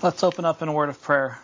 Let's open up in a word of prayer.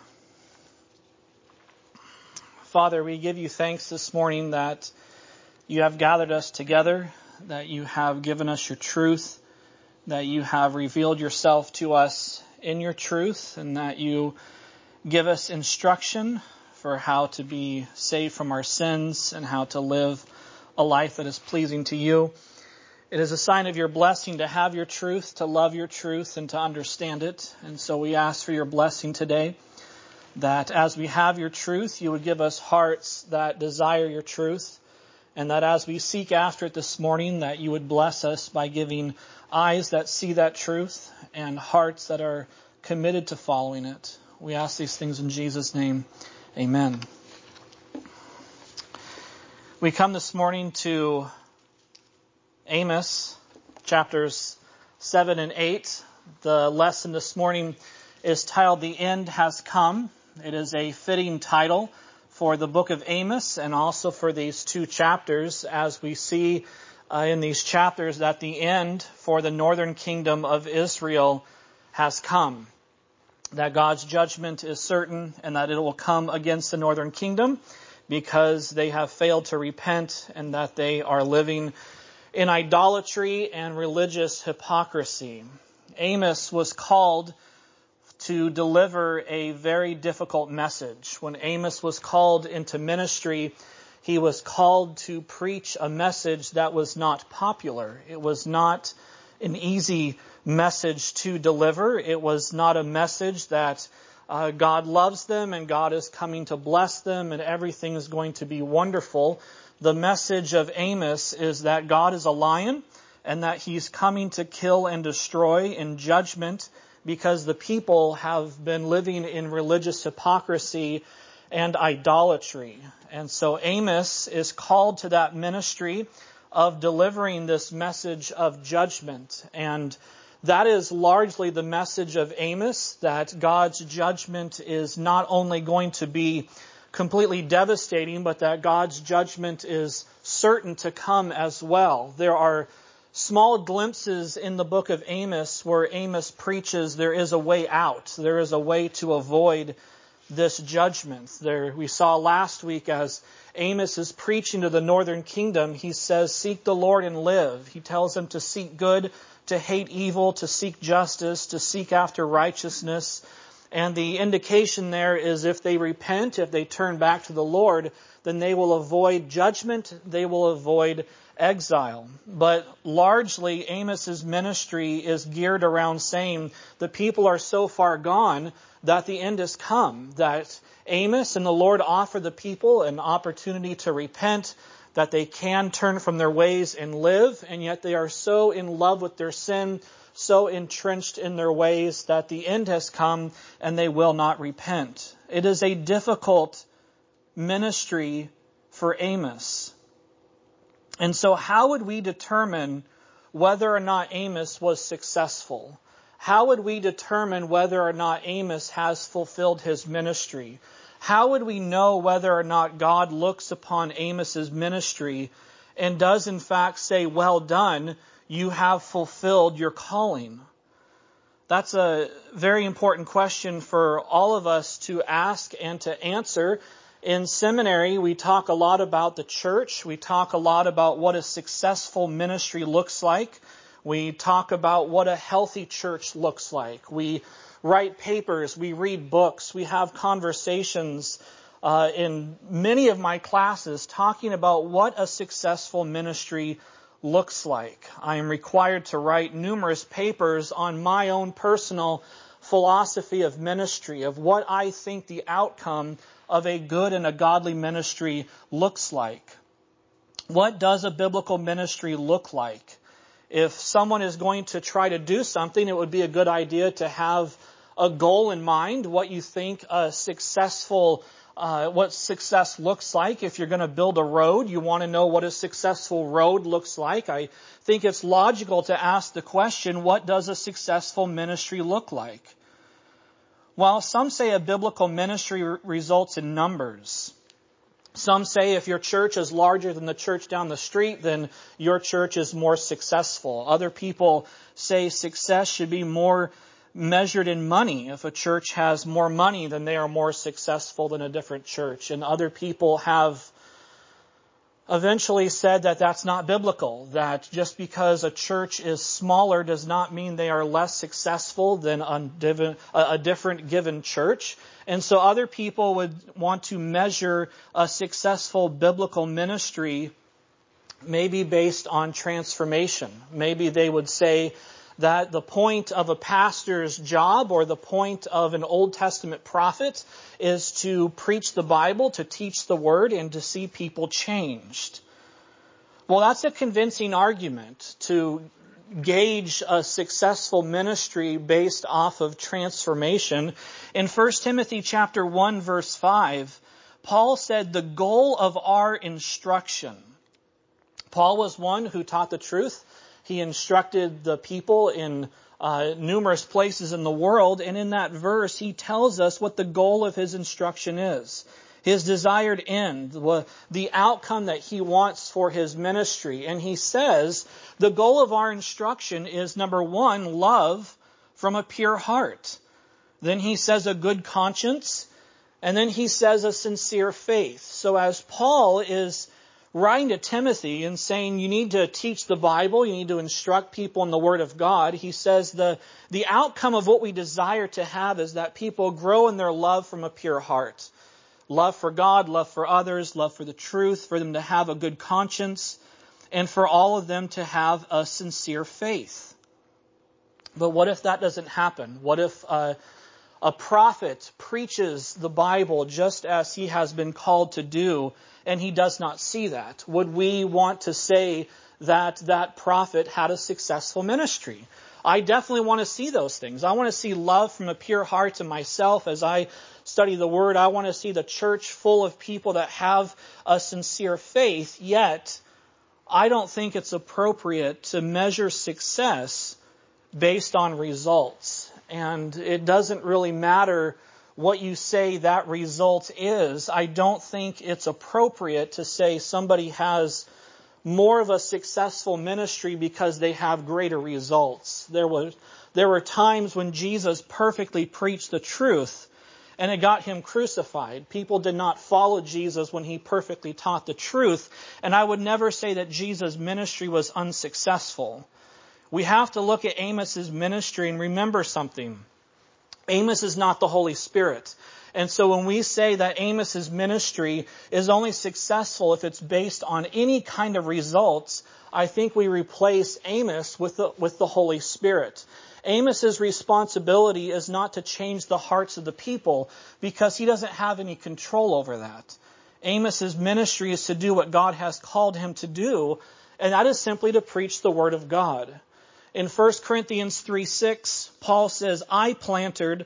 Father, we give you thanks this morning that you have gathered us together, that you have given us your truth, that you have revealed yourself to us in your truth, and that you give us instruction for how to be saved from our sins and how to live a life that is pleasing to you. It is a sign of your blessing to have your truth, to love your truth, and to understand it. And so we ask for your blessing today, that as we have your truth, you would give us hearts that desire your truth, and that as we seek after it this morning, that you would bless us by giving eyes that see that truth and hearts that are committed to following it. We ask these things in Jesus' name. Amen. We come this morning to Amos, chapters 7 and 8. The lesson this morning is titled, "The End Has Come." It is a fitting title for the book of Amos and also for these two chapters, as we see in these chapters that the end for the northern kingdom of Israel has come. That God's judgment is certain and that it will come against the northern kingdom because they have failed to repent and that they are living in idolatry and religious hypocrisy. Amos was called to deliver a very difficult message. When Amos was called into ministry, he was called to preach a message that was not popular. It was not an easy message to deliver. It was not a message that God loves them and God is coming to bless them and everything is going to be wonderful. The message of Amos is that God is a lion and that he's coming to kill and destroy in judgment because the people have been living in religious hypocrisy and idolatry. And so Amos is called to that ministry of delivering this message of judgment. And that is largely the message of Amos, that God's judgment is not only going to be completely devastating, but that God's judgment is certain to come as well. There are small glimpses in the book of Amos where Amos preaches there is a way out. There is a way to avoid this judgment. We saw last week as Amos is preaching to the northern kingdom, he says, "Seek the Lord and live." He tells them to seek good, to hate evil, to seek justice, to seek after righteousness. And the indication there is if they repent, if they turn back to the Lord, then they will avoid judgment, they will avoid exile. But largely, Amos's ministry is geared around saying the people are so far gone that the end has come, that Amos and the Lord offer the people an opportunity to repent, that they can turn from their ways and live, and yet they are so in love with their sin, so entrenched in their ways that the end has come and they will not repent. It is a difficult ministry for Amos. And so how would we determine whether or not Amos was successful? How would we determine whether or not Amos has fulfilled his ministry? How would we know whether or not God looks upon Amos's ministry and does in fact say, "Well done, you have fulfilled your calling"? That's a very important question for all of us to ask and to answer. In seminary, we talk a lot about the church. We talk a lot about what a successful ministry looks like. We talk about what a healthy church looks like. We write papers, we read books, we have conversations in many of my classes talking about what a successful ministry looks like. I am required to write numerous papers on my own personal philosophy of ministry, of what I think the outcome of a good and a godly ministry looks like. What does a biblical ministry look like? If someone is going to try to do something, it would be a good idea to have a goal in mind, what you think a successful what success looks like. If you're going to build a road, you want to know what a successful road looks like. I think it's logical to ask the question, what does a successful ministry look like? Well, some say a biblical ministry results in numbers. Some say if your church is larger than the church down the street, then your church is more successful. Other people say success should be more measured in money. If a church has more money, then they are more successful than a different church. And other people have eventually said that that's not biblical, that just because a church is smaller does not mean they are less successful than a different given church. And so other people would want to measure a successful biblical ministry maybe based on transformation. Maybe they would say that the point of a pastor's job or the point of an Old Testament prophet is to preach the Bible, to teach the Word, and to see people changed. Well, that's a convincing argument to gauge a successful ministry based off of transformation. In 1 Timothy chapter 1, verse 5, Paul said, the goal of our instruction. Paul was one who taught the truth. He instructed the people in numerous places in the world. And in that verse, he tells us what the goal of his instruction is. His desired end, the outcome that he wants for his ministry. And he says the goal of our instruction is, number one, love from a pure heart. Then he says a good conscience. And then he says a sincere faith. So as Paul is writing to Timothy and saying you need to teach the Bible, you need to instruct people in the Word of God, he says the outcome of what we desire to have is that people grow in their love from a pure heart. Love for God, love for others, love for the truth, for them to have a good conscience, and for all of them to have a sincere faith. But what if that doesn't happen? What if a prophet preaches the Bible just as he has been called to do, and he does not see that? Would we want to say that that prophet had a successful ministry? I definitely want to see those things. I want to see love from a pure heart in myself as I study the Word. I want to see the church full of people that have a sincere faith. Yet, I don't think it's appropriate to measure success based on results. And it doesn't really matter what you say that result is. I don't think it's appropriate to say somebody has more of a successful ministry because they have greater results. There were times when Jesus perfectly preached the truth and it got him crucified. People did not follow Jesus when he perfectly taught the truth. And I would never say that Jesus' ministry was unsuccessful. We have to look at Amos's ministry and remember something. Amos is not the Holy Spirit. And so when we say that Amos's ministry is only successful if it's based on any kind of results, I think we replace Amos with the Holy Spirit. Amos's responsibility is not to change the hearts of the people because he doesn't have any control over that. Amos's ministry is to do what God has called him to do, and that is simply to preach the Word of God. In 1 Corinthians 3:6, Paul says, I planted,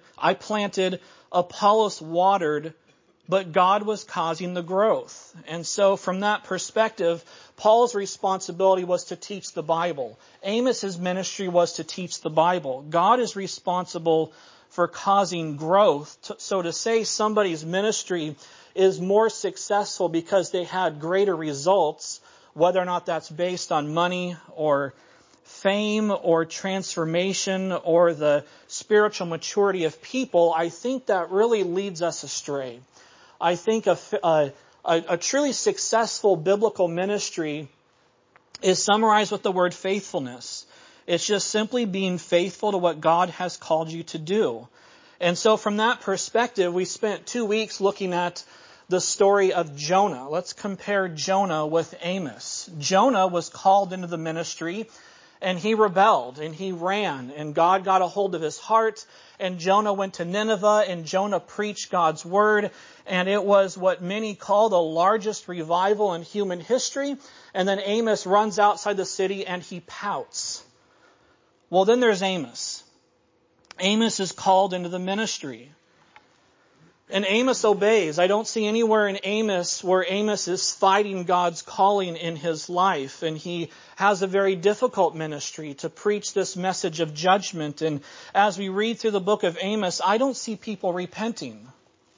Apollos watered, but God was causing the growth. And so from that perspective, Paul's responsibility was to teach the Bible. Amos's ministry was to teach the Bible. God is responsible for causing growth. So to say somebody's ministry is more successful because they had greater results, whether or not that's based on money or fame or transformation or the spiritual maturity of people, I think that really leads us astray. I think a truly successful biblical ministry is summarized with the word faithfulness. It's just simply being faithful to what God has called you to do. And so from that perspective, we spent 2 weeks looking at the story of Jonah. Let's compare Jonah with Amos. Jonah was called into the ministry, and he rebelled, and he ran, and God got a hold of his heart, and Jonah went to Nineveh, and Jonah preached God's word, and it was what many call the largest revival in human history. And then Amos runs outside the city, and he pouts. Well, then there's Amos. Amos is called into the ministry. And Amos obeys. I don't see anywhere in Amos where Amos is fighting God's calling in his life. And he has a very difficult ministry to preach this message of judgment. And as we read through the book of Amos, I don't see people repenting.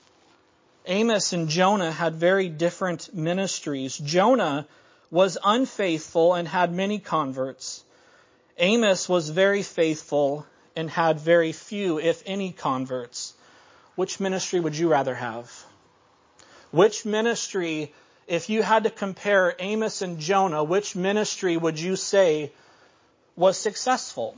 Amos and Jonah had very different ministries. Jonah was unfaithful and had many converts. Amos was very faithful and had very few, if any, converts. Which ministry would you rather have? Which ministry, if you had to compare Amos and Jonah, which ministry would you say was successful?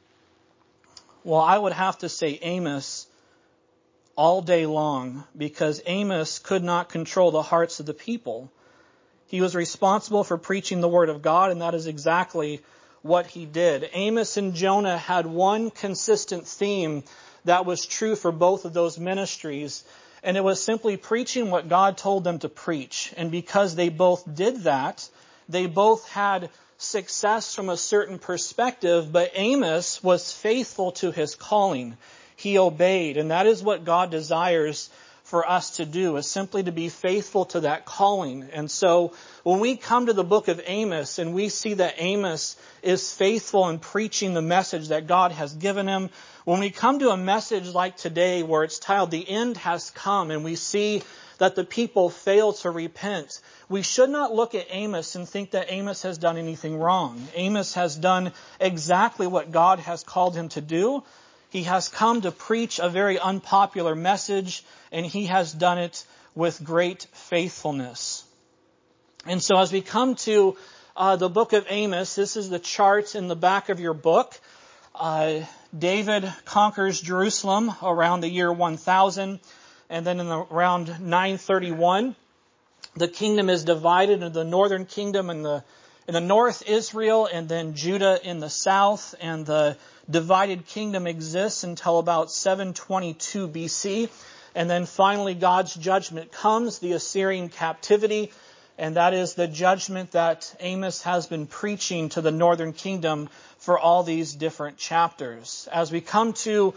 Well, I would have to say Amos all day long, because Amos could not control the hearts of the people. He was responsible for preaching the word of God, and that is exactly what he did. Amos and Jonah had one consistent theme that was true for both of those ministries, and it was simply preaching what God told them to preach. And because they both did that, they both had success from a certain perspective, but Amos was faithful to his calling. He obeyed, and that is what God desires for us to do, is simply to be faithful to that calling. And so when we come to the book of Amos and we see that Amos is faithful in preaching the message that God has given him, when we come to a message like today where it's titled, "The End Has Come," and we see that the people fail to repent, we should not look at Amos and think that Amos has done anything wrong. Amos has done exactly what God has called him to do. He has come to preach a very unpopular message, and he has done it with great faithfulness. And so as we come to the book of Amos, this is the chart in the back of your book. David conquers Jerusalem around the year 1000, and then in around 931, the kingdom is divided into the northern kingdom in the north, Israel, and then Judah in the south, and the divided kingdom exists until about 722 BC. And then finally God's judgment comes, the Assyrian captivity, and that is the judgment that Amos has been preaching to the northern kingdom for all these different chapters. As we come to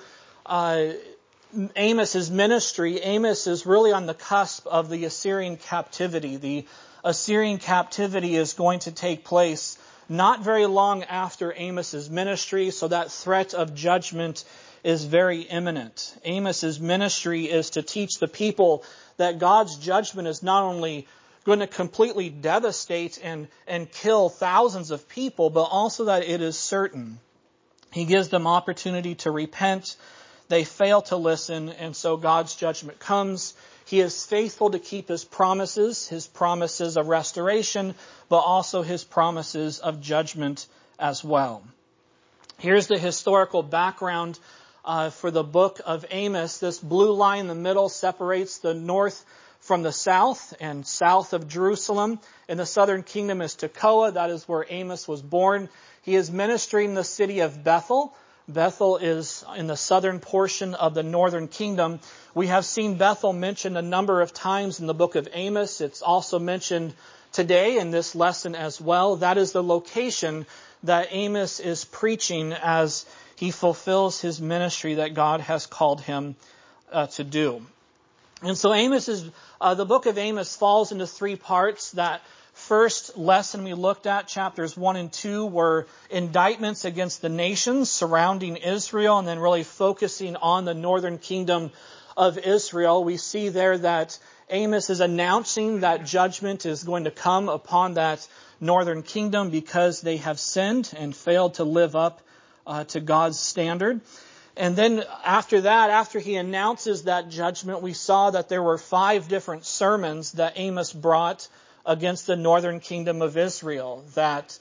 Amos's ministry, Amos is really on the cusp of the Assyrian captivity. The Assyrian captivity is going to take place not very long after Amos's ministry, so that threat of judgment is very imminent. Amos's ministry is to teach the people that God's judgment is not only going to completely devastate and kill thousands of people, but also that it is certain. He gives them opportunity to repent. They fail to listen, and so God's judgment comes. He is faithful to keep his promises of restoration, but also his promises of judgment as well. Here's the historical background for the book of Amos. This blue line in the middle separates the north from the south, and south of Jerusalem in the southern kingdom is Tekoa. That is where Amos was born. He is ministering in the city of Bethel. Bethel is in the southern portion of the northern kingdom. We have seen Bethel mentioned a number of times in the book of Amos. It's also mentioned today in this lesson as well. That is the location that Amos is preaching as he fulfills his ministry that God has called him to do. And so the book of Amos falls into three parts. That first lesson we looked at, chapters 1 and 2, were indictments against the nations surrounding Israel, and then really focusing on the northern kingdom of Israel. We see there that Amos is announcing that judgment is going to come upon that northern kingdom because they have sinned and failed to live up to God's standard. And then after that, after he announces that judgment, we saw that there were 5 different sermons that Amos brought against the northern kingdom of Israel, that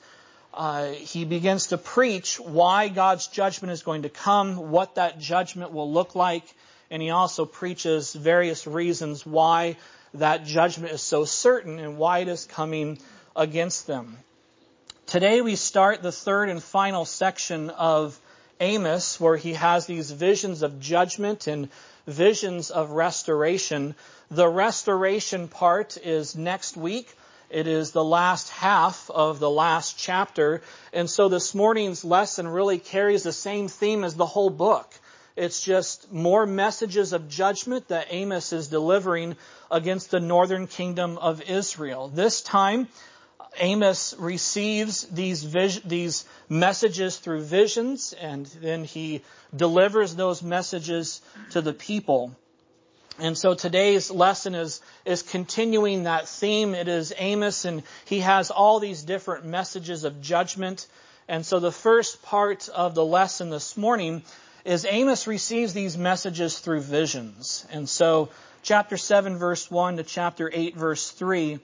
he begins to preach why God's judgment is going to come, what that judgment will look like, and he also preaches various reasons why that judgment is so certain and why it is coming against them. Today we start the third and final section of Amos, where he has these visions of judgment and visions of restoration. The restoration part is next week. It is the last half of the last chapter. And so this morning's lesson really carries the same theme as the whole book. It's just more messages of judgment that Amos is delivering against the northern kingdom of Israel. This time, Amos receives these messages through visions, and then he delivers those messages to the people. And so today's lesson is continuing that theme. It is Amos, and he has all these different messages of judgment. And so the first part of the lesson this morning is Amos receives these messages through visions. And so chapter 7, verse 1 to chapter 8, verse 3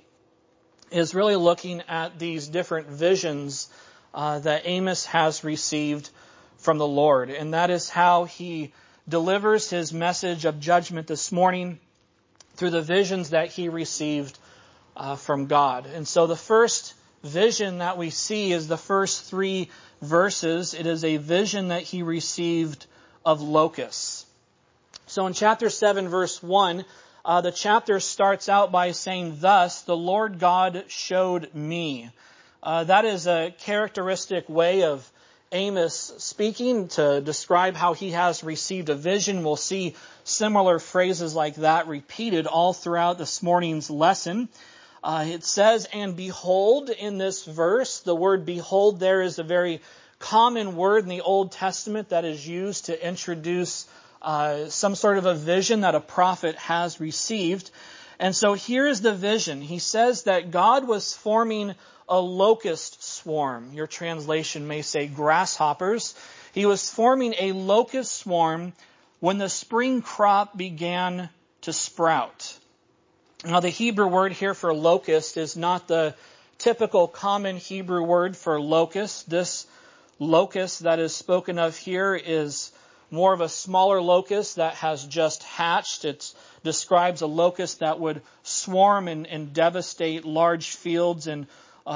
is really looking at these different visions that Amos has received from the Lord. And that is how he delivers his message of judgment this morning, through the visions that he received from God. And so the first vision that we see is the first 3 verses. It is a vision that he received of locusts. So in chapter 7, verse 1, the chapter starts out by saying, "Thus the Lord God showed me." That is a characteristic way of Amos speaking to describe how he has received a vision. We'll see similar phrases like that repeated all throughout this morning's lesson. It says, "And behold," in this verse. The word behold there is a very common word in the Old Testament that is used to introduce some sort of a vision that a prophet has received. And so here is the vision. He says that God was forming a locust swarm. Your translation may say grasshoppers. He was forming a locust swarm when the spring crop began to sprout. Now, the Hebrew word here for locust is not the typical common Hebrew word for locust. This locust that is spoken of here is more of a smaller locust that has just hatched. It describes a locust that would swarm and devastate large fields and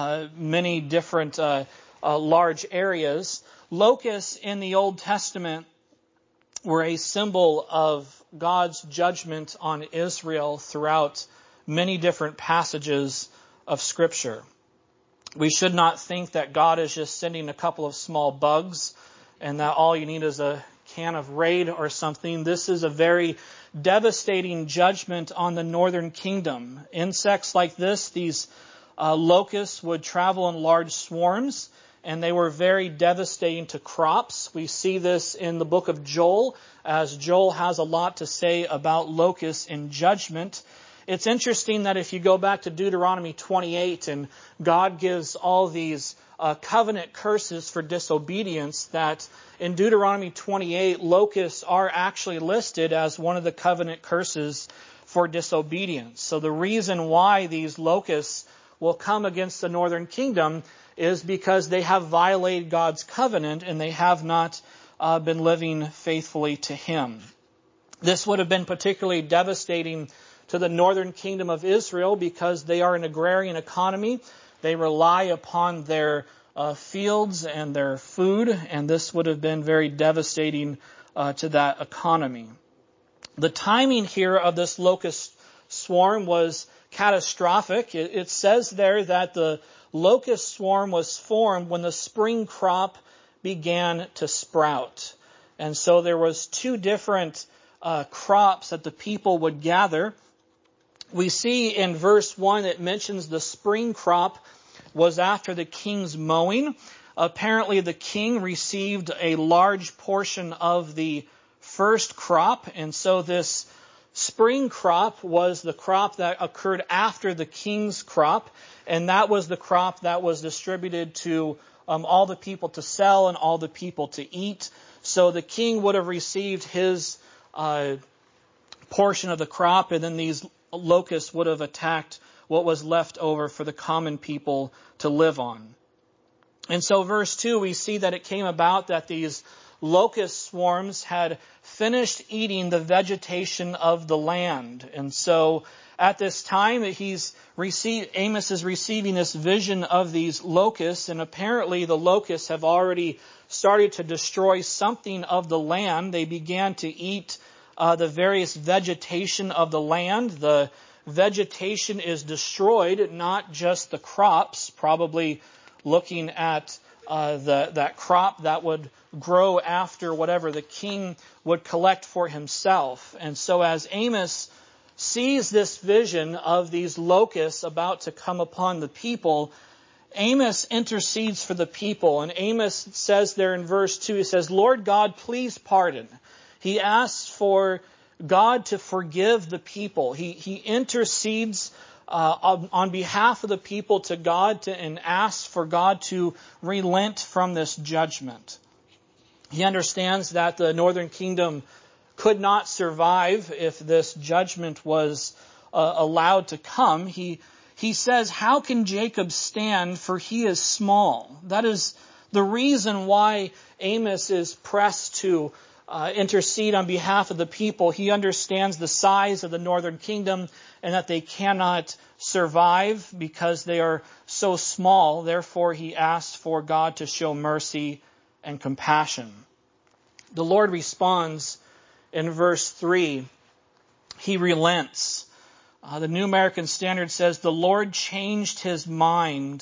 many different large areas. Locusts in the Old Testament were a symbol of God's judgment on Israel throughout many different passages of Scripture. We should not think that God is just sending a couple of small bugs and that all you need is a can of Raid or something. This is a very devastating judgment on the northern kingdom. Insects like this, these locusts, would travel in large swarms, and they were very devastating to crops. We see this in the book of Joel, as Joel has a lot to say about locusts in judgment. It's interesting that if you go back to Deuteronomy 28, and God gives all these covenant curses for disobedience, that in Deuteronomy 28, locusts are actually listed as one of the covenant curses for disobedience. So the reason why these locusts will come against the northern kingdom is because they have violated God's covenant and they have not been living faithfully to Him. This would have been particularly devastating to the northern kingdom of Israel because they are an agrarian economy. They rely upon their fields and their food, and this would have been very devastating to that economy. The timing here of this locust swarm was catastrophic. It says there that the locust swarm was formed when the spring crop began to sprout. And so there was 2 different crops that the people would gather. We see in verse 1 it mentions the spring crop was after the king's mowing. Apparently the king received a large portion of the first crop, and so this spring crop was the crop that occurred after the king's crop, and that was the crop that was distributed to all the people to sell and all the people to eat. So the king would have received his portion of the crop, and then these locusts would have attacked what was left over for the common people to live on. And so verse 2, we see that it came about that these locust swarms had finished eating the vegetation of the land. And so at this time, Amos is receiving this vision of these locusts, and apparently the locusts have already started to destroy something of the land. They began to eat the various vegetation of the land. The vegetation is destroyed, not just the crops, probably looking at that crop that would grow after whatever the king would collect for himself. And so as Amos sees this vision of these locusts about to come upon the people, Amos intercedes for the people. And Amos says there in verse 2, he says, "Lord God, please pardon." He asks for God to forgive the people. He intercedes on behalf of the people to God and asks for God to relent from this judgment. He understands that the northern kingdom could not survive if this judgment was allowed to come. He says, how can Jacob stand, for he is small? That is the reason why Amos is pressed to intercede on behalf of the people. He understands the size of the northern kingdom and that they cannot survive because they are so small. Therefore, he asks for God to show mercy and compassion. The Lord responds in verse 3. He relents. The New American Standard says, the Lord changed his mind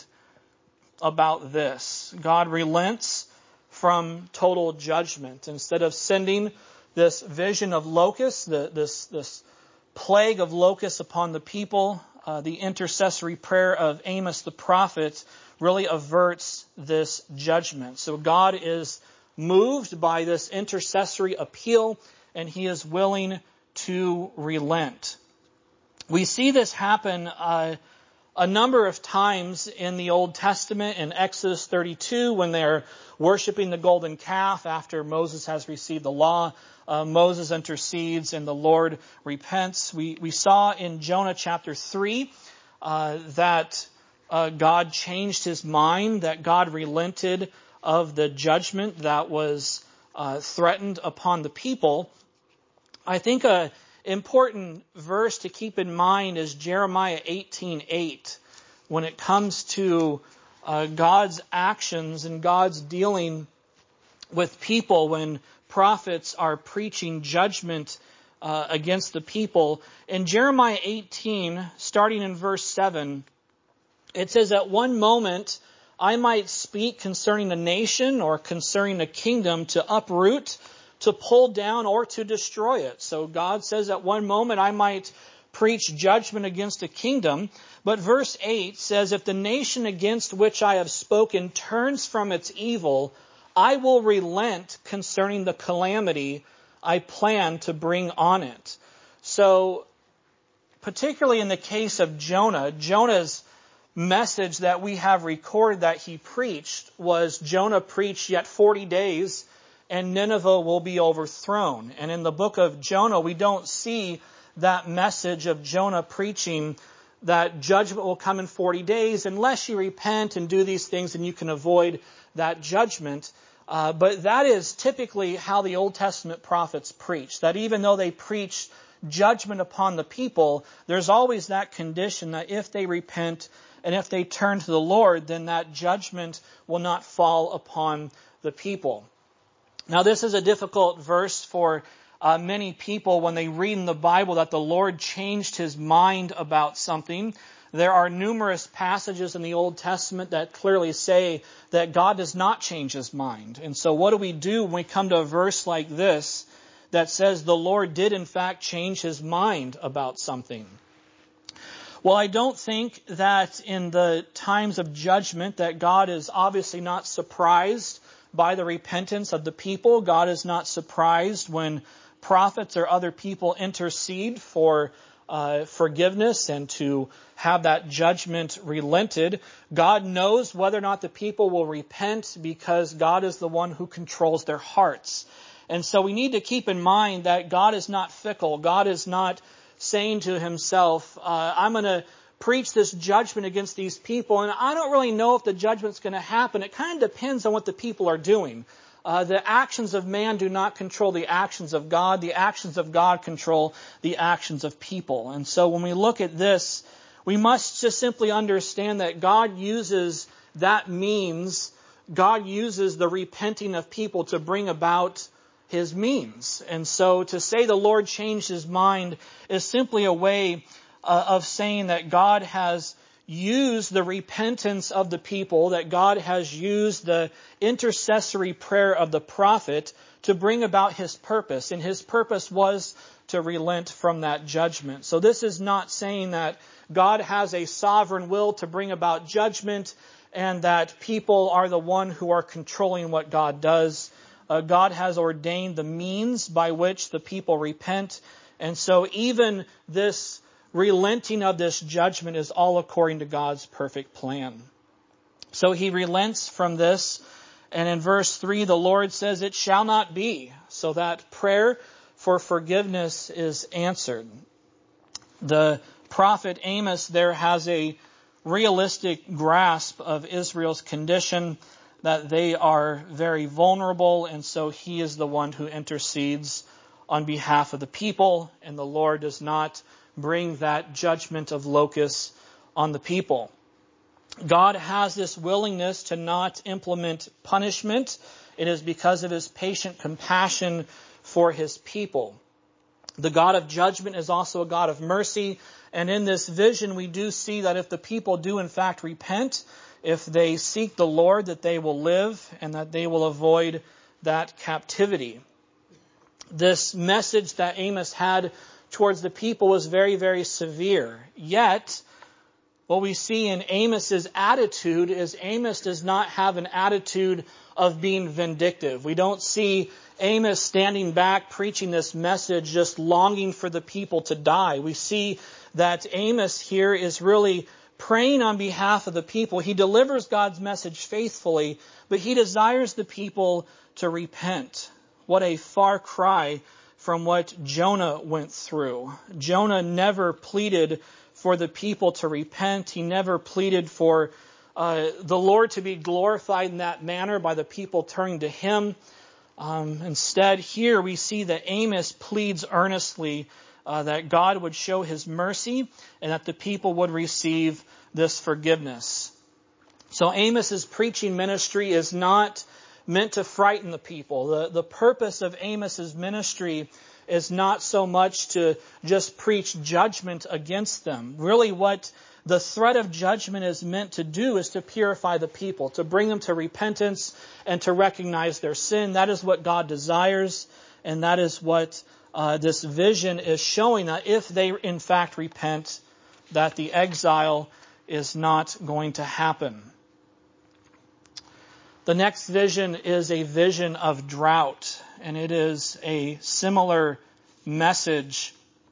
about this. God relents from total judgment. Instead of sending this vision of locusts, this plague of locusts upon the people, the intercessory prayer of Amos the prophet really averts this judgment. So God is moved by this intercessory appeal, and he is willing to relent. We see this happen a number of times in the Old Testament. In Exodus 32, when they're worshiping the golden calf after Moses has received the law, Moses intercedes and the Lord repents. We saw in Jonah chapter 3 that God changed his mind, that God relented of the judgment that was threatened upon the people. I think an important verse to keep in mind is Jeremiah 18:8, when it comes to God's actions and God's dealing with people when prophets are preaching judgment against the people. In Jeremiah 18, starting in verse 7, it says, at one moment I might speak concerning a nation or concerning a kingdom to uproot, to pull down, or to destroy it. So God says at one moment I might preach judgment against a kingdom. But verse 8 says, if the nation against which I have spoken turns from its evil, I will relent concerning the calamity I plan to bring on it. So, particularly in the case of Jonah's message that we have recorded that he preached was Jonah preached yet 40 days and Nineveh will be overthrown. And in the book of Jonah, we don't see that message of Jonah preaching that judgment will come in 40 days unless you repent and do these things and you can avoid that judgment. But that is typically how the Old Testament prophets preach, that even though they preach judgment upon the people, there's always that condition that if they repent and if they turn to the Lord, then that judgment will not fall upon the people. Now, this is a difficult verse for many people when they read in the Bible that the Lord changed his mind about something. There are numerous passages in the Old Testament that clearly say that God does not change his mind. And so what do we do when we come to a verse like this that says the Lord did in fact change his mind about something? Well, I don't think that in the times of judgment that God is obviously not surprised by the repentance of the people. God is not surprised when prophets or other people intercede for forgiveness and to have that judgment relented. God knows whether or not the people will repent because God is the one who controls their hearts. And so we need to keep in mind that God is not fickle. God is not saying to himself, I'm going to preach this judgment against these people, and I don't really know if the judgment's going to happen. It kind of depends on what the people are doing. The actions of man do not control the actions of God. The actions of God control the actions of people. And so when we look at this, we must just simply understand that God uses that means, God uses the repenting of people to bring about his means. And so to say the Lord changed his mind is simply a way of saying that God has used the repentance of the people, that God has used the intercessory prayer of the prophet to bring about his purpose. And his purpose was to relent from that judgment. So this is not saying that God has a sovereign will to bring about judgment and that people are the one who are controlling what God does. God has ordained the means by which the people repent. And so even this relenting of this judgment is all according to God's perfect plan. So he relents from this. And in verse 3, the Lord says, "It shall not be," so that prayer for forgiveness is answered. The prophet Amos there has a realistic grasp of Israel's condition, that they are very vulnerable, and so he is the one who intercedes on behalf of the people, and the Lord does not bring that judgment of locusts on the people. God has this willingness to not implement punishment. It is because of his patient compassion for his people. The God of judgment is also a God of mercy. And in this vision, we do see that if the people do in fact repent, if they seek the Lord, that they will live and that they will avoid that captivity. This message that Amos had towards the people was very, very severe. Yet, what we see in Amos's attitude is Amos does not have an attitude of being vindictive. We don't see Amos standing back preaching this message just longing for the people to die. We see that Amos here is really praying on behalf of the people. He delivers God's message faithfully, but he desires the people to repent. What a far cry from what Jonah went through. Jonah never pleaded for the people to repent. He never pleaded for the Lord to be glorified in that manner by the people turning to him. Instead, here we see that Amos pleads earnestly that God would show his mercy and that the people would receive this forgiveness. So Amos's preaching ministry is not meant to frighten the people. The purpose of Amos's ministry is not so much to just preach judgment against them. Really what the threat of judgment is meant to do is to purify the people, to bring them to repentance and to recognize their sin. That is what God desires, and that is what this vision is showing, that if they in fact repent, that the exile is not going to happen. The next vision is a vision of drought, and it is a similar message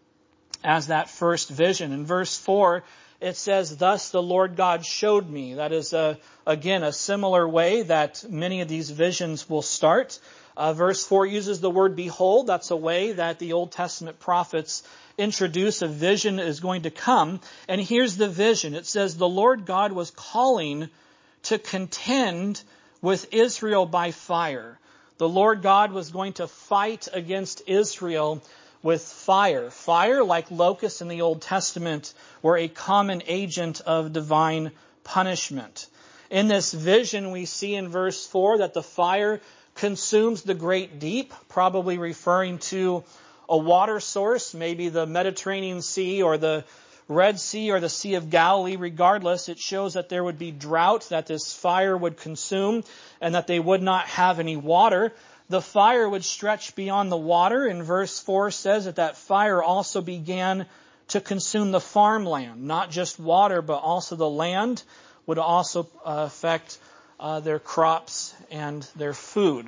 as that first vision. In verse 4, it says, "Thus the Lord God showed me." That is, again, a similar way that many of these visions will start. Verse 4 uses the word "behold." That's a way that the Old Testament prophets introduce a vision is going to come. And here's the vision. It says, "The Lord God was calling to contend with Israel by fire." The Lord God was going to fight against Israel with fire. Fire, like locusts in the Old Testament, were a common agent of divine punishment. In this vision, we see in verse 4 that the fire consumes the great deep, probably referring to a water source, maybe the Mediterranean Sea or the Red Sea or the Sea of Galilee. Regardless, it shows that there would be drought, that this fire would consume, and that they would not have any water. The fire would stretch beyond the water, and verse 4 says that fire also began to consume the farmland. Not just water, but also the land would also affect their crops and their food.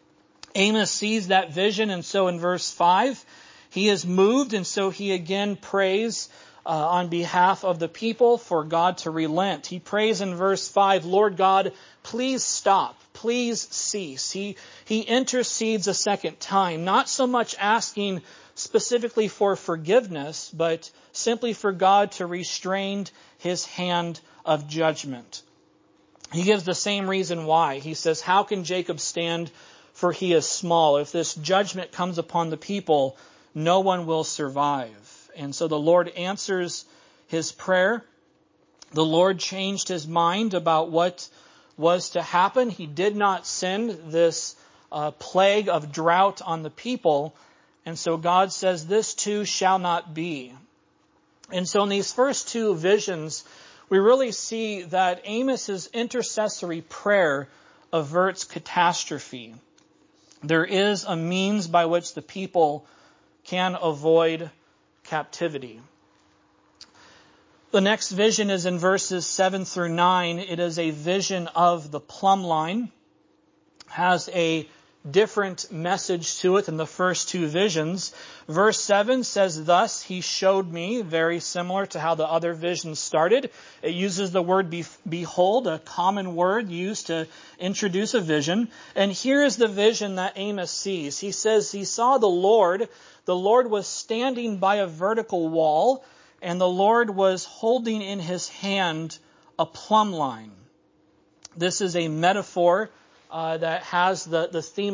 Amos sees that vision, and so in verse 5, he is moved, and so he again prays on behalf of the people for God to relent. He prays in verse 5, "Lord God, please stop. Please cease." He intercedes a second time, not so much asking specifically for forgiveness, but simply for God to restrain his hand of judgment. He gives the same reason why. He says, "How can Jacob stand, for he is small? If this judgment comes upon the people, no one will survive." And so the Lord answers his prayer. The Lord changed his mind about what was to happen. He did not send this plague of drought on the people. And so God says, "This too shall not be." And so in these first two visions, we really see that Amos's intercessory prayer averts catastrophe. There is a means by which the people can avoid captivity. The next vision is in verses 7 through 9. It is a vision of the plumb line. Has a different message to it than the first two visions. Verse 7 says, "Thus he showed me," very similar to how the other visions started. It uses the word behold, a common word used to introduce a vision. And here is the vision that Amos sees. He says he saw the Lord. The Lord was standing by a vertical wall, and the Lord was holding in his hand a plumb line. This is a metaphor that has the theme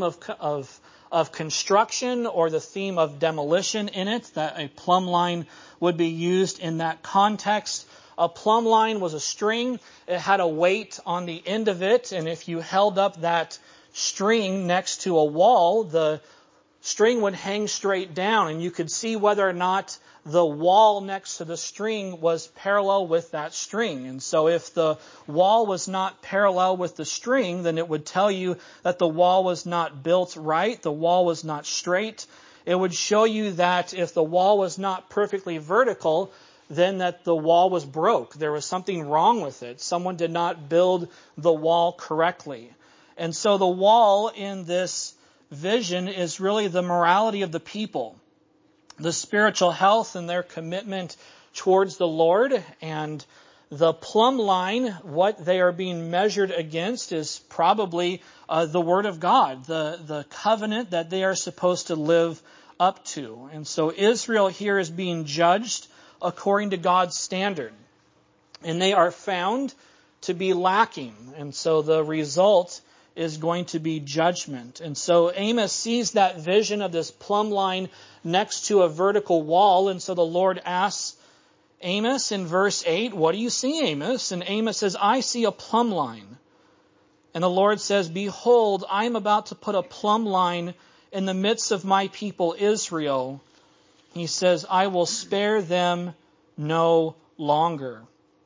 of construction or the theme of demolition in it, that a plumb line would be used in that context. A plumb line was a string. It had a weight on the end of it, and if you held up that string next to a wall, the string would hang straight down, and you could see whether or not the wall next to the string was parallel with that string. And so if the wall was not parallel with the string, then it would tell you that the wall was not built right, the wall was not straight. It would show you that if the wall was not perfectly vertical, then that the wall was broke. There was something wrong with it. Someone did not build the wall correctly. And so the wall in this vision is really the morality of the people, the spiritual health and their commitment towards the Lord. And the plumb line, what they are being measured against, is probably the Word of God, the covenant that they are supposed to live up to. And so Israel here is being judged according to God's standard. And they are found to be lacking. And so the result is going to be judgment. And so Amos sees that vision of this plumb line next to a vertical wall. And so the Lord asks Amos in verse 8, "What do you see, Amos?" And Amos says, "I see a plumb line." And the Lord says, "Behold, I am about to put a plumb line in the midst of my people Israel." He says, "I will spare them no longer."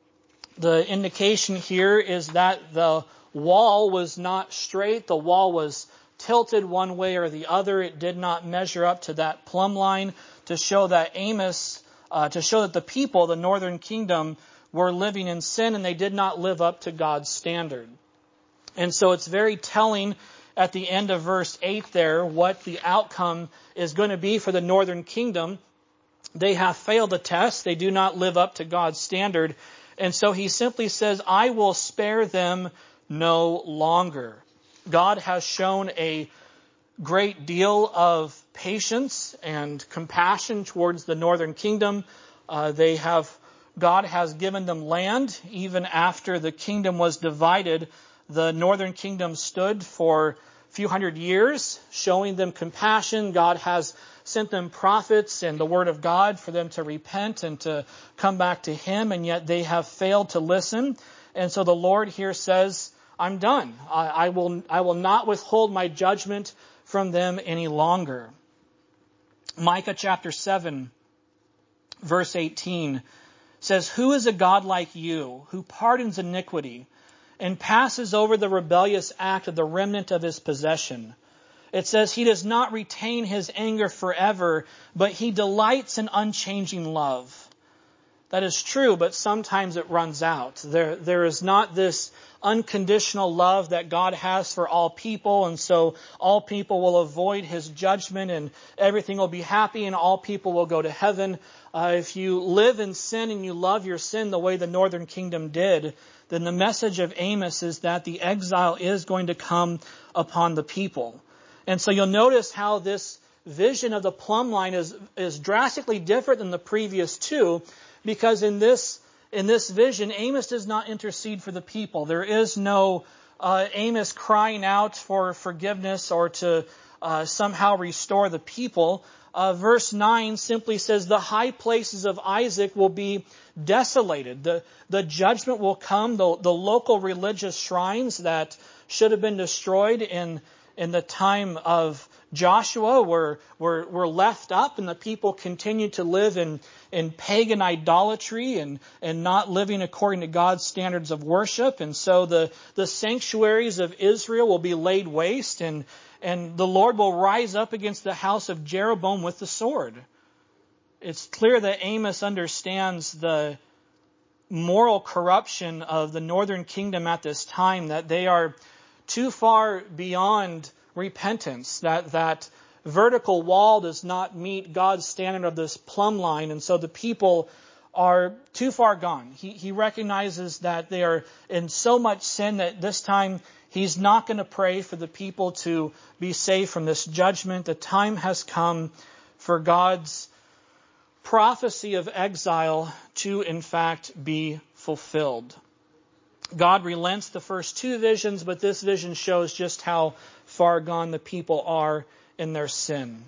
The indication here is that the wall was not straight. The wall was tilted one way or the other. It did not measure up to that plumb line, to show that the people, the northern kingdom, were living in sin and they did not live up to God's standard. And so it's very telling at the end of verse 8 there what the outcome is going to be for the northern kingdom. They have failed the test. They do not live up to God's standard. And so he simply says, "I will spare them no longer." God has shown a great deal of patience and compassion towards the northern kingdom. God has given them land. Even after the kingdom was divided, the northern kingdom stood for a few hundred years, showing them compassion. God has sent them prophets and the word of God for them to repent and to come back to Him, and yet they have failed to listen. And so the Lord here says, "I'm done. I will not withhold my judgment from them any longer." Micah chapter 7, verse 18 says, "Who is a God like you, who pardons iniquity and passes over the rebellious act of the remnant of his possession?" It says, "He does not retain his anger forever, but he delights in unchanging love." That is true, but sometimes it runs out. There is not this unconditional love that God has for all people, and so all people will avoid His judgment and everything will be happy and all people will go to heaven. If you live in sin and you love your sin the way the northern kingdom did, then the message of Amos is that the exile is going to come upon the people. And so you'll notice how this vision of the plumb line is drastically different than the previous two, because in this vision, Amos does not intercede for the people. There is no Amos crying out for forgiveness or to somehow restore the people. Verse 9 simply says, "The high places of Isaac will be desolated." The judgment will come. The local religious shrines that should have been destroyed in the time of Joshua were left up, and the people continued to live in pagan idolatry and not living according to God's standards of worship. And so the sanctuaries of Israel will be laid waste, and the Lord will rise up against the house of Jeroboam with the sword. It's clear that Amos understands the moral corruption of the northern kingdom at this time, that they are too far beyond repentance. That vertical wall does not meet God's standard of this plumb line, and so the people are too far gone. He recognizes that they are in so much sin that this time he's not going to pray for the people to be saved from this judgment. The time has come for God's prophecy of exile to, in fact, be fulfilled. God relents the first two visions, but this vision shows just how far gone the people are in their sin.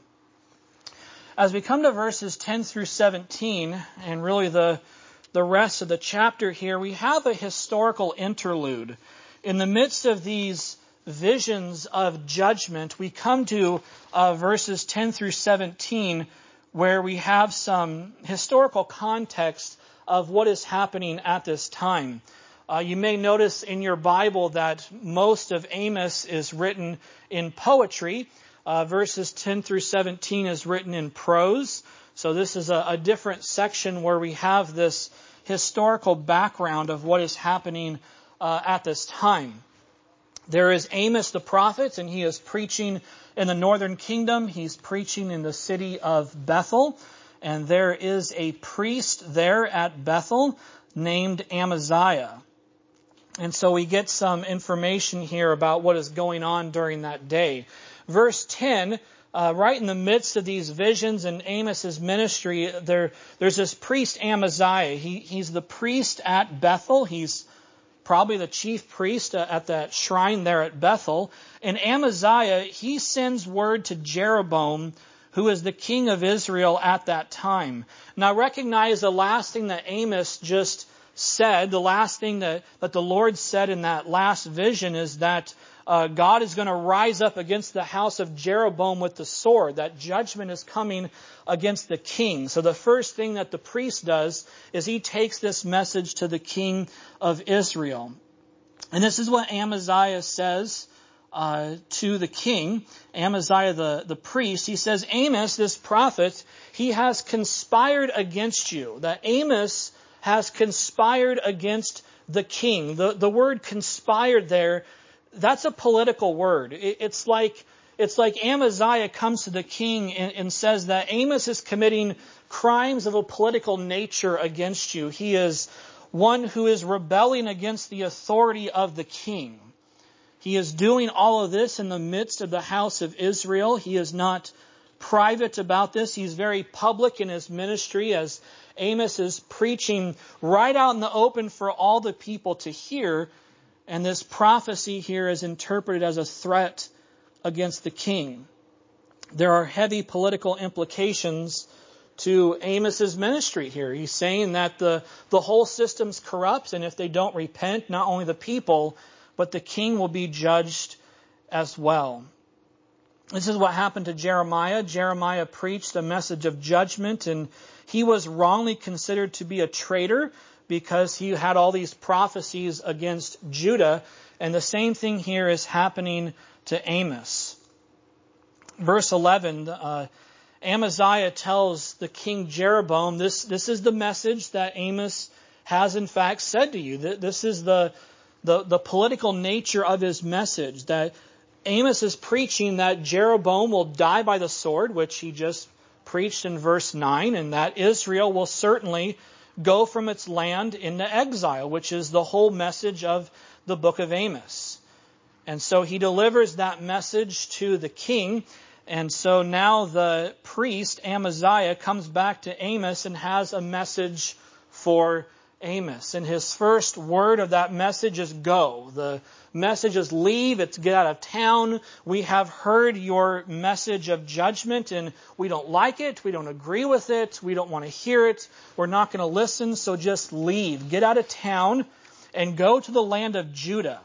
As we come to verses 10 through 17, and really the rest of the chapter here, we have a historical interlude. In the midst of these visions of judgment, we come to verses 10 through 17, where we have some historical context of what is happening at this time. You may notice in your Bible that most of Amos is written in poetry. Verses 10 through 17 is written in prose. So this is a different section where we have this historical background of what is happening at this time. There is Amos the prophet, and he is preaching in the northern kingdom. He's preaching in the city of Bethel. And there is a priest there at Bethel named Amaziah. And so we get some information here about what is going on during that day. Verse 10, right in the midst of these visions and Amos's ministry, there's this priest Amaziah. He's the priest at Bethel. He's probably the chief priest at that shrine there at Bethel. And Amaziah, he sends word to Jeroboam, who is the king of Israel at that time. Now recognize the last thing that Amos just said, the last thing that the Lord said in that last vision is that God is going to rise up against the house of Jeroboam with the sword. That judgment is coming against the king. So the first thing that the priest does is he takes this message to the king of Israel. And this is what Amaziah says to the king. Amaziah the priest, he says, Amos, this prophet, he has conspired against you. That Amos has conspired against the king. The word conspired there, that's a political word. It's like Amaziah comes to the king and says that Amos is committing crimes of a political nature against you. He is one who is rebelling against the authority of the king. He is doing all of this in the midst of the house of Israel. He is not private about this. He's very public in his ministry as Amos is preaching right out in the open for all the people to hear. And this prophecy here is interpreted as a threat against the king. There are heavy political implications to Amos's ministry here. He's saying that the whole system's corrupt, and if they don't repent, not only the people, but the king will be judged as well. This is what happened to Jeremiah. Jeremiah preached a message of judgment, and he was wrongly considered to be a traitor because he had all these prophecies against Judah. And the same thing here is happening to Amos. Verse 11, Amaziah tells the king Jeroboam, this is the message that Amos has in fact said to you. This is the political nature of his message, that Amos is preaching that Jeroboam will die by the sword, which he just preached in verse 9, and that Israel will certainly go from its land into exile, which is the whole message of the book of Amos. And so he delivers that message to the king, and so now the priest, Amaziah, comes back to Amos and has a message for Amos. And his first word of that message is go. The message is leave. It's get out of town. We have heard your message of judgment and we don't like it. We don't agree with it. We don't want to hear it. We're not going to listen. So just leave. Get out of town and go to the land of Judah.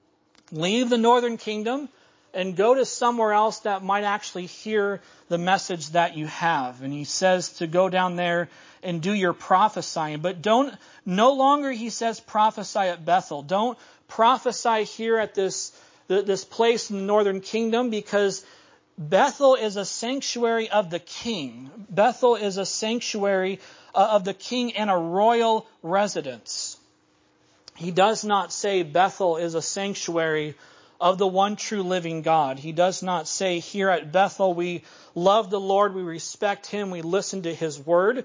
Leave the northern kingdom and go to somewhere else that might actually hear the message that you have. And he says to go down there and do your prophesying. But no longer, he says, prophesy at Bethel. Don't prophesy here at this place in the northern kingdom, because Bethel is a sanctuary of the king. Bethel is a sanctuary of the king and a royal residence. He does not say Bethel is a sanctuary of the one true living God. He does not say, here at Bethel, we love the Lord, we respect Him, we listen to His word.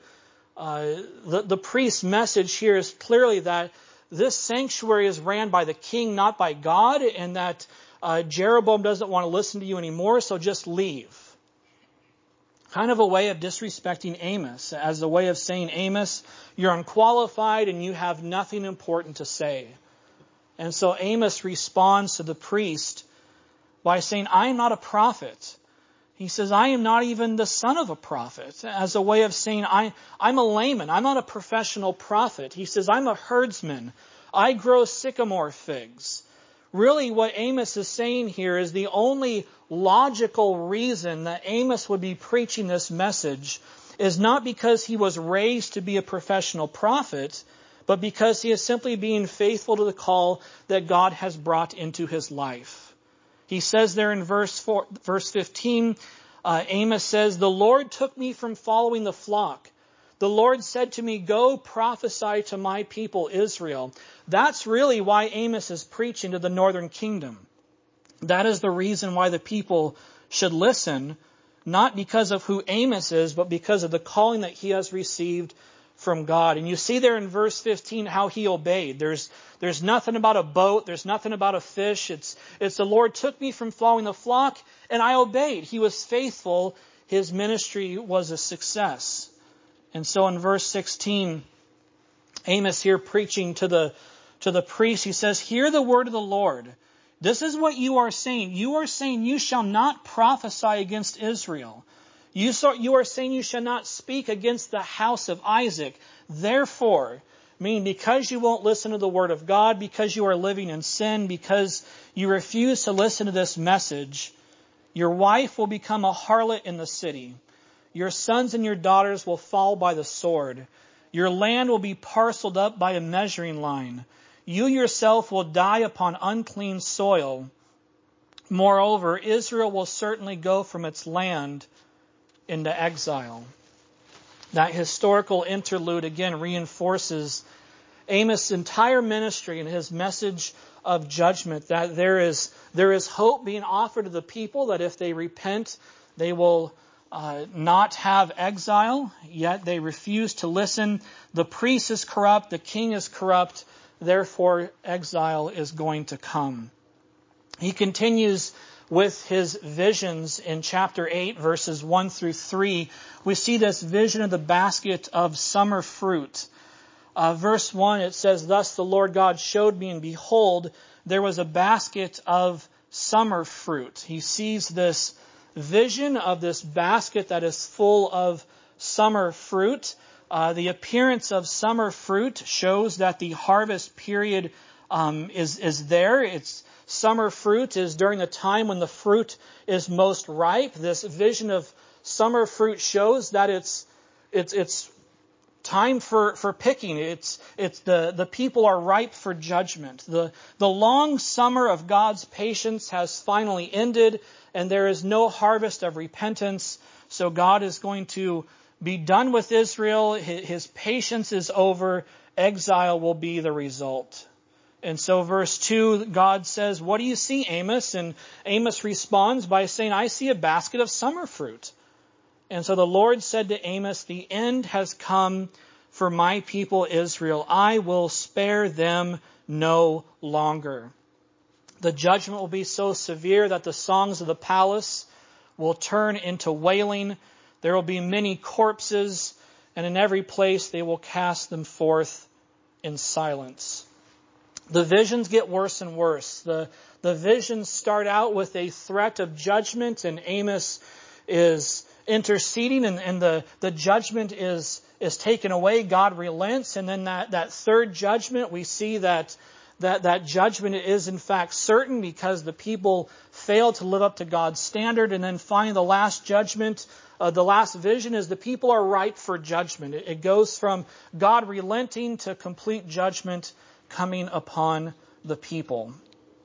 The priest's message here is clearly that this sanctuary is ran by the king, not by God, and that Jeroboam doesn't want to listen to you anymore, so just leave. Kind of a way of disrespecting Amos, as a way of saying, Amos, you're unqualified and you have nothing important to say. And so Amos responds to the priest by saying, I am not a prophet. He says, I am not even the son of a prophet, as a way of saying, I'm a layman. I'm not a professional prophet. He says, I'm a herdsman. I grow sycamore figs. Really, what Amos is saying here is the only logical reason that Amos would be preaching this message is not because he was raised to be a professional prophet, but because he is simply being faithful to the call that God has brought into his life. He says there in verse 15, Amos says, the Lord took me from following the flock. The Lord said to me, go prophesy to my people Israel. That's really why Amos is preaching to the northern kingdom. That is the reason why the people should listen, not because of who Amos is, but because of the calling that he has received from God. And you see there in verse 15 how he obeyed. There's nothing about a boat. There's nothing about a fish. It's the Lord took me from following the flock and I obeyed. He was faithful. His ministry was a success. And so in verse 16, Amos here preaching to the priest, he says, hear the word of the Lord. This is what you are saying. You are saying you shall not prophesy against Israel. You are saying you shall not speak against the house of Isaac. Therefore, meaning because you won't listen to the word of God, because you are living in sin, because you refuse to listen to this message, your wife will become a harlot in the city. Your sons and your daughters will fall by the sword. Your land will be parceled up by a measuring line. You yourself will die upon unclean soil. Moreover, Israel will certainly go from its land into exile. That historical interlude again reinforces Amos' entire ministry and his message of judgment, that there is hope being offered to the people, that if they repent, they will not have exile, yet they refuse to listen. The priest is corrupt, the king is corrupt, therefore exile is going to come. He continues with his visions in chapter 8, verses 1 through 3. We see this vision of the basket of summer fruit. Verse 1, it says, thus the Lord God showed me, and behold, there was a basket of summer fruit. He sees this vision of this basket that is full of summer fruit. The appearance of summer fruit shows that the harvest period is there. Summer fruit is during the time when the fruit is most ripe. This vision of summer fruit shows that it's time for picking. It's the people are ripe for judgment. The long summer of God's patience has finally ended, and there is no harvest of repentance. So God is going to be done with Israel. His patience is over. Exile will be the result. And so verse 2, God says, what do you see, Amos? And Amos responds by saying, I see a basket of summer fruit. And so the Lord said to Amos, the end has come for my people Israel. I will spare them no longer. The judgment will be so severe that the songs of the palace will turn into wailing. There will be many corpses, and in every place they will cast them forth in silence. The visions get worse and worse. The visions start out with a threat of judgment, and Amos is interceding, and the judgment is taken away. God relents, and then that third judgment, we see that judgment is in fact certain because the people fail to live up to God's standard. And then finally, the last judgment, the last vision is the people are ripe for judgment. It goes from God relenting to complete judgment coming upon the people.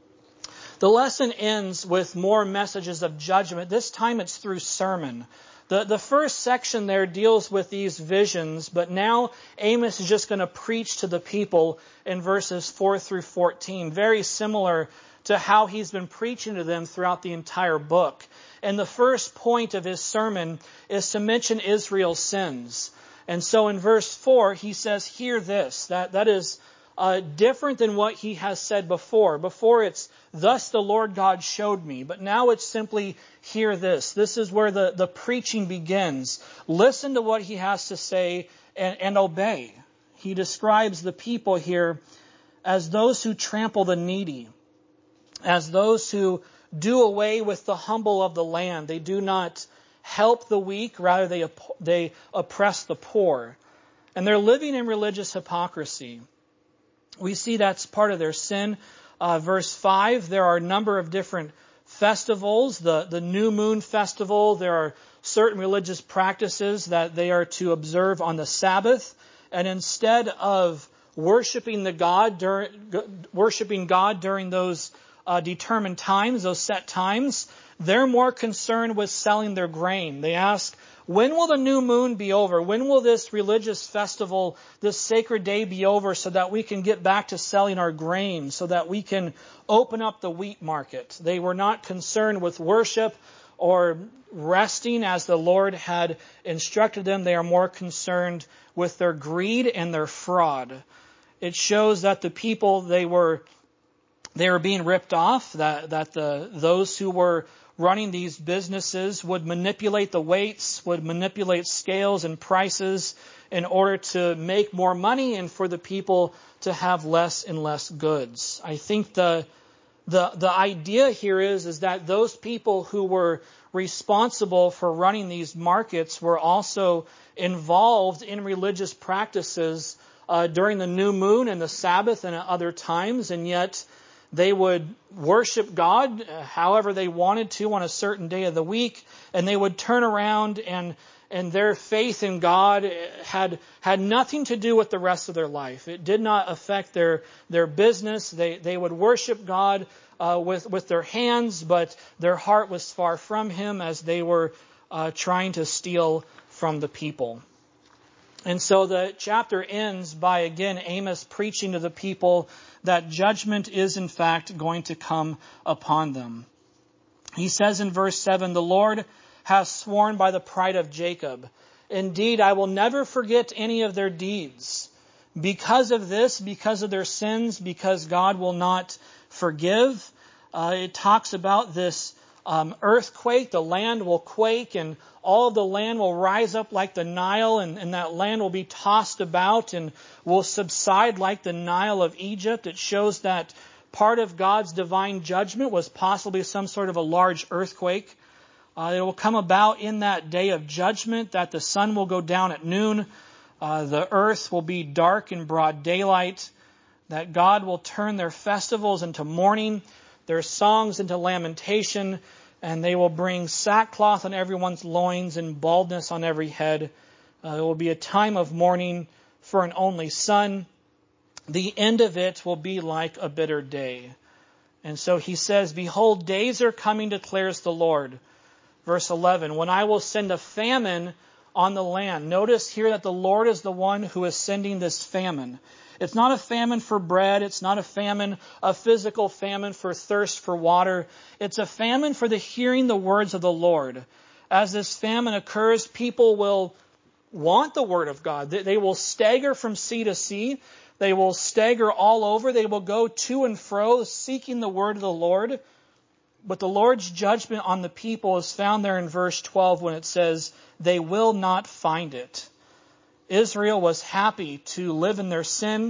The lesson ends with more messages of judgment. This time it's through sermon. The first section there deals with these visions, but now Amos is just going to preach to the people in verses 4 through 14. Very similar to how he's been preaching to them throughout the entire book. And the first point of his sermon is to mention Israel's sins. And so in verse 4, he says, hear this. That is different than what he has said before. Before it's, thus the Lord God showed me. But now it's simply, hear this. This is where the preaching begins. Listen to what he has to say and obey. He describes the people here as those who trample the needy, as those who do away with the humble of the land. They do not help the weak, rather they oppress the poor. And they're living in religious hypocrisy. We see that's part of their sin. Verse 5, there are a number of different festivals. The new moon festival, there are certain religious practices that they are to observe on the Sabbath. And instead of worshiping God during those determined times, those set times, they're more concerned with selling their grain. They ask, when will the new moon be over? When will this religious festival, this sacred day be over so that we can get back to selling our grain, so that we can open up the wheat market? They were not concerned with worship or resting as the Lord had instructed them. They are more concerned with their greed and their fraud. It shows that the people, they were being ripped off, that those who were running these businesses would manipulate the weights, would manipulate scales and prices in order to make more money and for the people to have less and less goods. I think the idea here is that those people who were responsible for running these markets were also involved in religious practices during the new moon and the Sabbath and at other times, and yet they would worship God however they wanted to on a certain day of the week, and they would turn around and their faith in God had nothing to do with the rest of their life. It did not affect their business. They would worship God with their hands, but their heart was far from Him as they were trying to steal from the people. And so the chapter ends by, again, Amos preaching to the people that judgment is in fact going to come upon them. He says in verse 7, the Lord has sworn by the pride of Jacob. Indeed, I will never forget any of their deeds. Because of this, because of their sins, because God will not forgive, it talks about this earthquake. The land will quake and all of the land will rise up like the Nile, and that land will be tossed about and will subside like the Nile of Egypt. It shows that part of God's divine judgment was possibly some sort of a large earthquake. It will come about in that day of judgment that the sun will go down at noon. The earth will be dark in broad daylight. That God will turn their festivals into mourning, their songs into lamentation, and they will bring sackcloth on everyone's loins and baldness on every head. It will be a time of mourning for an only son. The end of it will be like a bitter day. And so he says, behold, days are coming, declares the Lord. Verse 11, when I will send a famine on the land. Notice here that the Lord is the one who is sending this famine. It's not a famine for bread. It's not a physical famine for thirst for water. It's a famine for the hearing the words of the Lord. As this famine occurs, people will want the word of God. They will stagger from sea to sea. They will stagger all over. They will go to and fro seeking the word of the Lord. But the Lord's judgment on the people is found there in verse 12 when it says, they will not find it. Israel was happy to live in their sin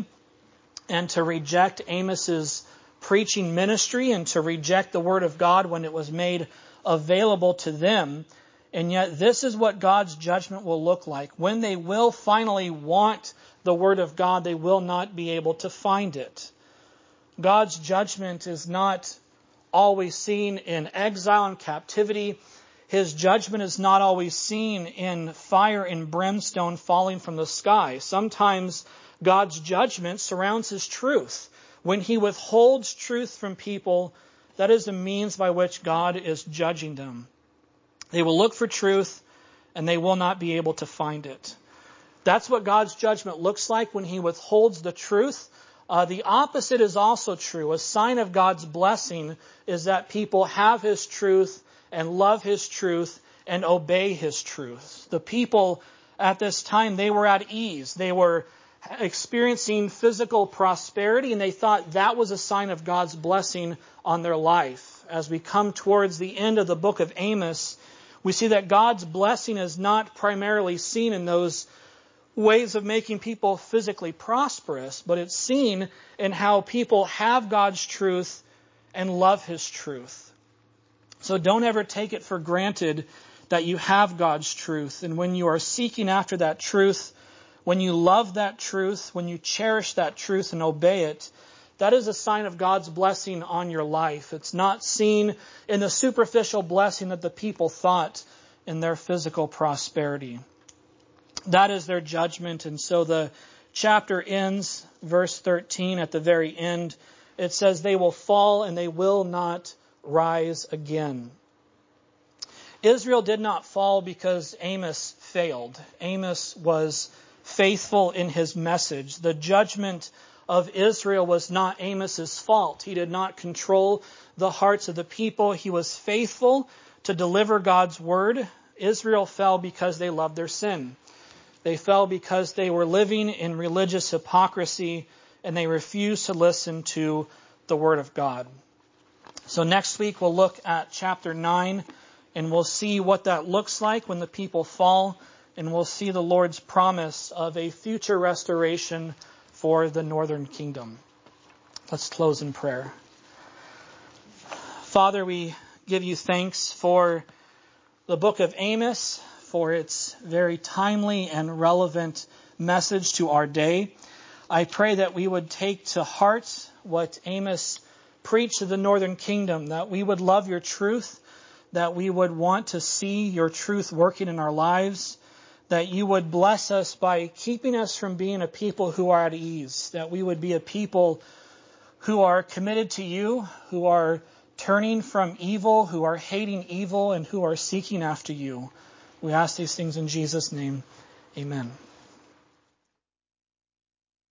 and to reject Amos's preaching ministry and to reject the word of God when it was made available to them. And yet this is what God's judgment will look like. When they will finally want the word of God, they will not be able to find it. God's judgment is not always seen in exile and captivity. His judgment is not always seen in fire and brimstone falling from the sky. Sometimes God's judgment surrounds His truth. When He withholds truth from people, that is a means by which God is judging them. They will look for truth and they will not be able to find it. That's what God's judgment looks like when He withholds the truth The opposite is also true. A sign of God's blessing is that people have His truth and love His truth and obey His truth. The people at this time, they were at ease. They were experiencing physical prosperity, and they thought that was a sign of God's blessing on their life. As we come towards the end of the book of Amos, we see that God's blessing is not primarily seen in those ways of making people physically prosperous, but it's seen in how people have God's truth and love His truth. So don't ever take it for granted that you have God's truth. And when you are seeking after that truth, when you love that truth, when you cherish that truth and obey it, that is a sign of God's blessing on your life. It's not seen in the superficial blessing that the people thought in their physical prosperity. That is their judgment. And so the chapter ends, verse 13, at the very end. It says, they will fall and they will not rise again. Israel did not fall because Amos failed. Amos was faithful in his message. The judgment of Israel was not Amos's fault. He did not control the hearts of the people. He was faithful to deliver God's word. Israel fell because they loved their sin. They fell because they were living in religious hypocrisy and they refused to listen to the Word of God. So next week we'll look at chapter 9 and we'll see what that looks like when the people fall, and we'll see the Lord's promise of a future restoration for the northern kingdom. Let's close in prayer. Father, we give you thanks for the book of Amos, for its very timely and relevant message to our day. I pray that we would take to heart what Amos preached to the northern kingdom, that we would love your truth, that we would want to see your truth working in our lives, that you would bless us by keeping us from being a people who are at ease, that we would be a people who are committed to you, who are turning from evil, who are hating evil, and who are seeking after you. We ask these things in Jesus' name. Amen.